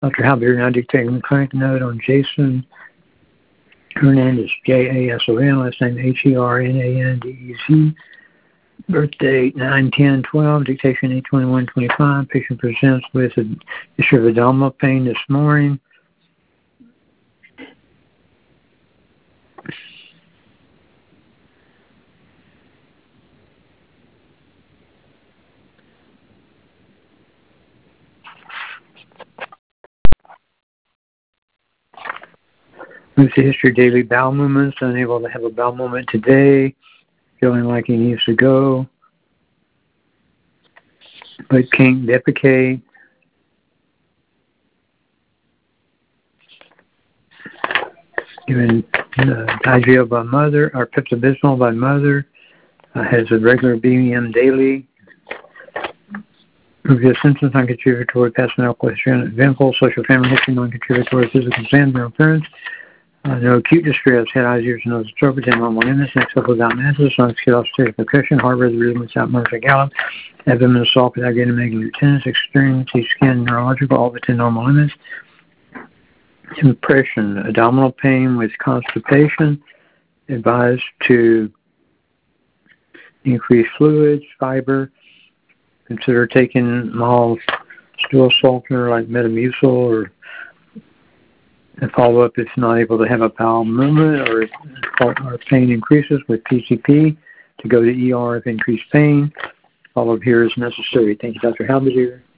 Dr. Halber now dictating clinic note on Jason Hernandez, Jason, last name Hernandez. Birthday 9/10/12, dictation 8/21/25. Patient presents with a issue of abdominal pain this morning. With the history of daily bowel movements, unable to have a bowel movement today, feeling like he needs to go, but can't defecate. Given Digeo by mother, or Pepto-Bismol by mother, has a regular BBM daily. Review symptoms, non-contributory past medical history, eventful social family history, non-contributory physical exam, no appearance. No acute distress, head, eyes, ears, nose, throat, within normal limits, next up without masses, non skid off state of percussion, heart rate, rhythm without motor gallop, abdomen assault without getting making lieutenants, extreme skin, neurological, all within normal limits. Impression, abdominal pain with constipation, advised to increase fluids, fiber, consider taking mild stool softener like Metamucil or follow up if not able to have a bowel movement or pain increases with PCP, to go to ER if increased pain. Follow up here is necessary. Thank you, Dr. Halber.